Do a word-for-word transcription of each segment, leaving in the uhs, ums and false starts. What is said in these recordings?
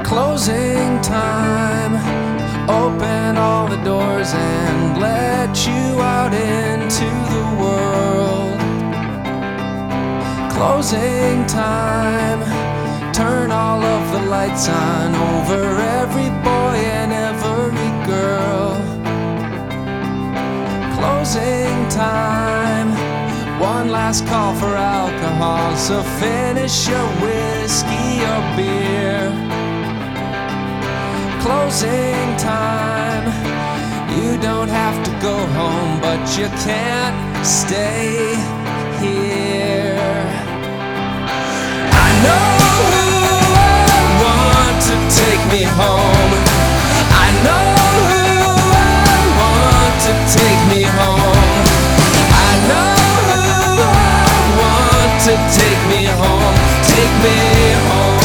Closing time. Open all the doors and let you out into the world. Closing time. Turn all of the lights on over every boy and every girl. Closing time. One last call for alcohol, so finish your whiskey or beer. Closing time. You don't have to go home, but you can't stay here. I know who I want to take me home. I know who I want to take me home. I know who I want to take me home. Take me home.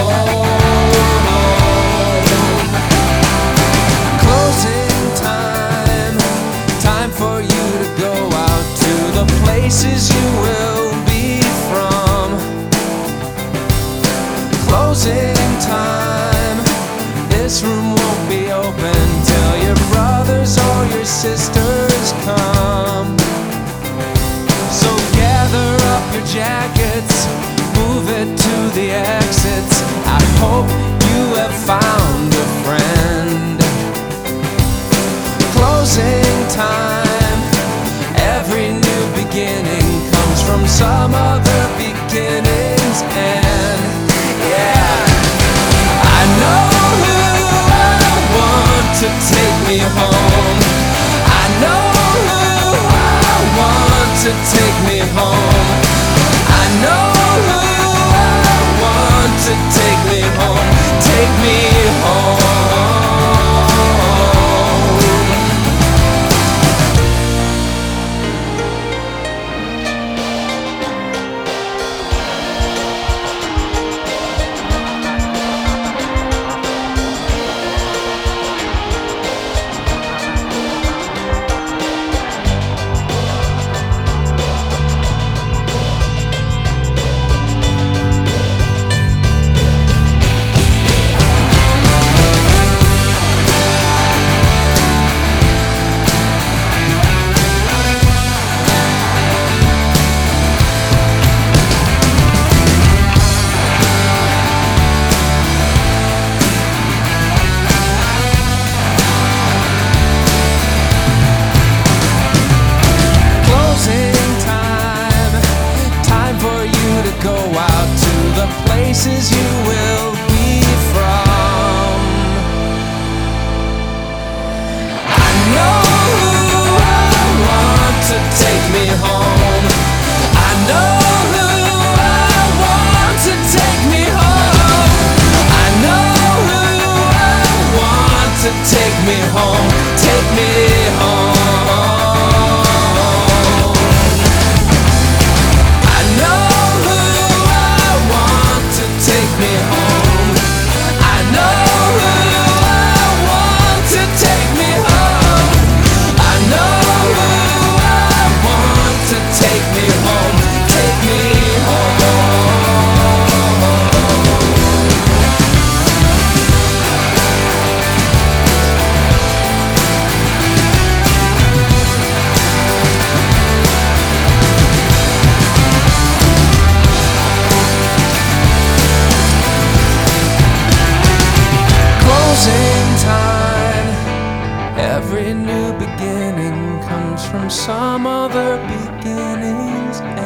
Places you will be from. Closing time. This room won't be open till your brothers or your sisters come. So gather up your jackets, move it to the exits. I hope you have found a friend. Closing time. Every new beginning comes from some other beginning's end. Yeah, I know who I want to take me home. I know who I want to take me home. I know who I want to take me home. Take me home. Places you will be from. I know who I want to take me home. I know who I want to take me home. I know who I want to take me home. Take me home. Every new beginning comes from some other beginning's end.